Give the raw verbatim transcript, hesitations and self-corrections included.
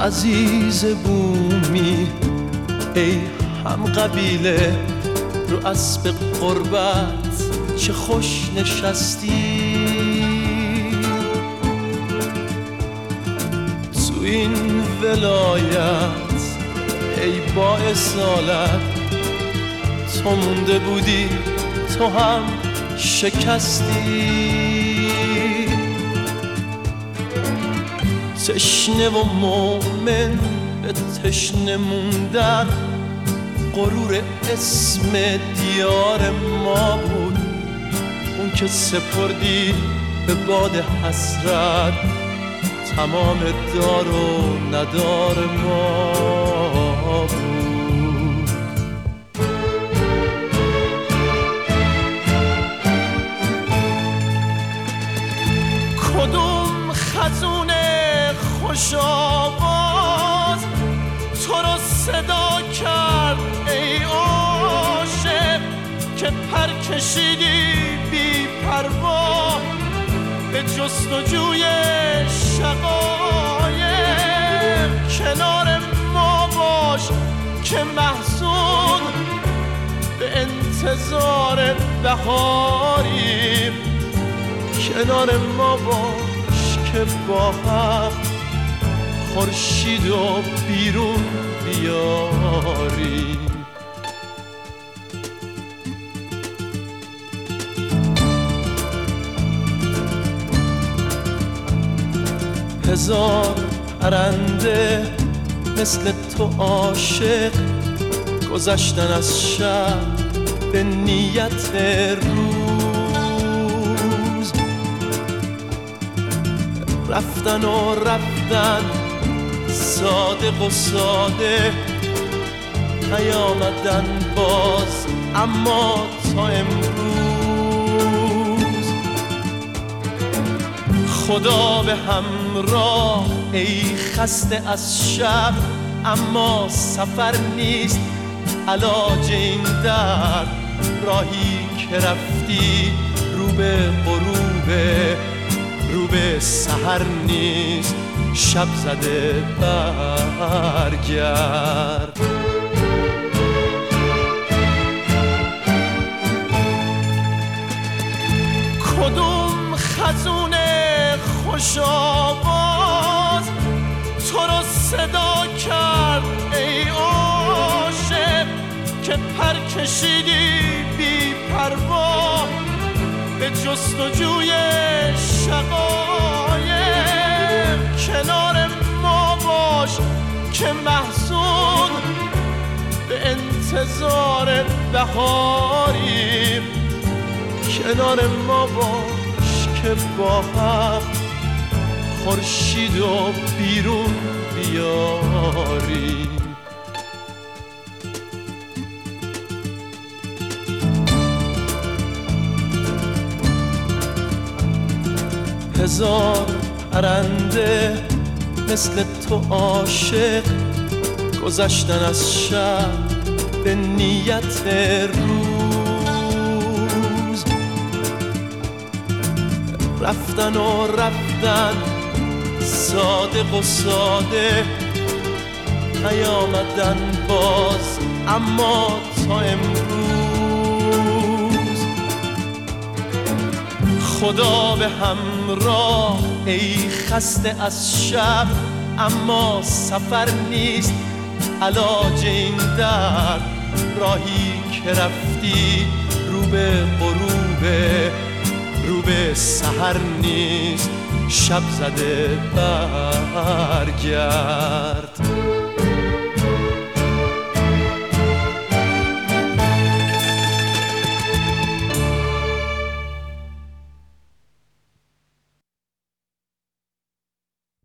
عزیز بومی ای هم قبیله رو اسب قربت چه خوش نشستی تو این ولایت ای با اصالت تو مونده بودی تو هم شکستی تشنه و مومن به تشنه موندن غرور اسم دیار ما بود اون که سپردی به باد حسرت تمام دار و ندار ما بود کدوم خزون خوش آواز تو رو صدا کرد ای عاشق که پر کشیدی بی پروا به جستجوی شقایق کنار ما باش که محزون به انتظار بهاریم کنار ما باش که با هم خورشید و بیرون بیاریم هزار پرنده مثل تو عاشق گذشتن از شب به نیت روز رفتن و رفتن صادق و ساده نیامدن باز اما تا امروز خدا به همراه ای خسته از شب اما سفر نیست علاج این درد راهی که رفتی رو به غروبه رو به سحر نیست شب زده برگرد کدوم خزون خوش آواز تو رو صدا کرد ای عاشق که پر کشیدی بی پروا به جستجوی شقایق کنار ما باش که محزون به انتظار بهاریم کنار ما باش که با هم خورشید و بیرون بیاریم هزار پرنده مثل تو عاشق گذشتن از شب به نیت روز رفتن و رفتن صادق و ساده نیامدن باز اما تا امروز خدا به همراه ای خسته از شب اما سفر نیست علاج این درد راهی که رفتی رو به غروبه رو به سحر نیست شب زده برگرد